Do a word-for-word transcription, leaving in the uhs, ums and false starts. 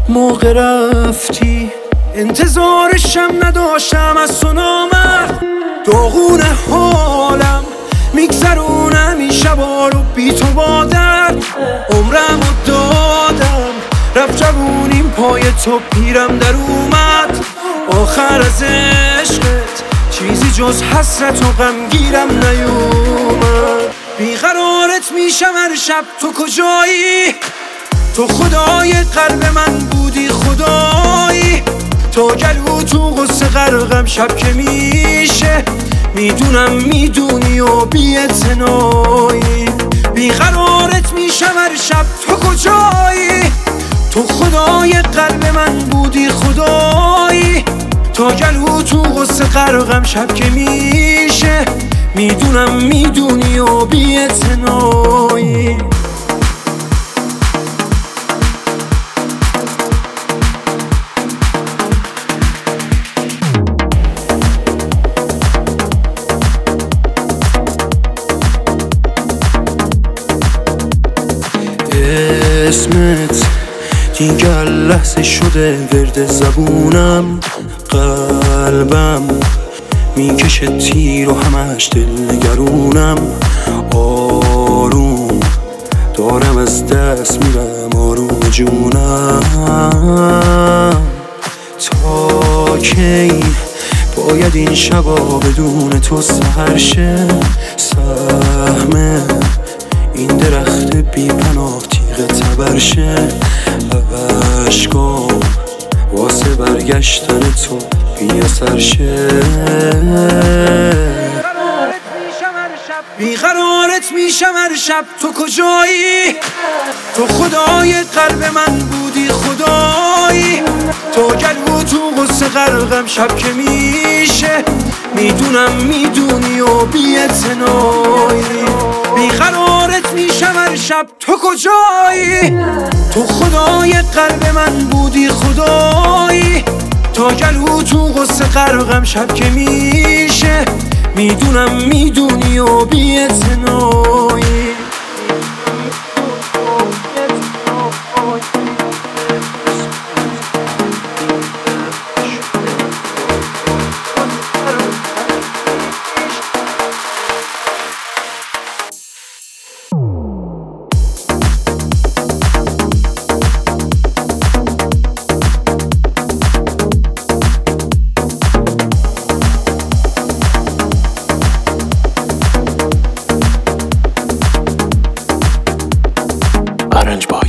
موقع رفتی انتظارشم نداشتم از تو نامرد. داغون حالم میگذرونم این شبا رو بی تو با درد. عمرم رو دادم رفت جوونیم پای تو پیرم در اومد. آخر از عشقت چیزی جز حسرت و غمگیرم نیومد. بیقرارت میشم هر شب تو کجایی؟ تو خدای قلب من بودی خدایی. تا گلو تو غصه غرقم شب که میشه. میدونم میدونی و بی‌اعتنایی. بیقرارت میشم هر شب تو کجایی؟ تو خدای قلب من بودی خدایی. تا گلو تو غصه غرقم شب که میشه. میدونم میدونی و بی‌اعتنایی. اسمت دیگر لحظه شده ورد زبونم. قلبم میکشه تیر و همش دلنگرونم. آروم دارم از دست میرم آروم جونم. تا کی باید این شبا بدون تو سحر شه؟ سهم این درخت بی پناه تیغ تبرشه. عشقام واسه برگشتن تو بی اثر شه. بیقرارت میشم هر شب تو کجایی؟ تو خدای قلب من بودی خدایی. تو گلو تو غصه غرقم شب که میشه. میدونم میدونی و بی‌اعتنایی. بیقرارت میشم هر شب تو کجایی؟ تو خدای قلب من بودی خدایی. تا گلو تو غصه غرقم شب که میشه. میدونم میدونی و بی‌اعتنایی. Orange Box.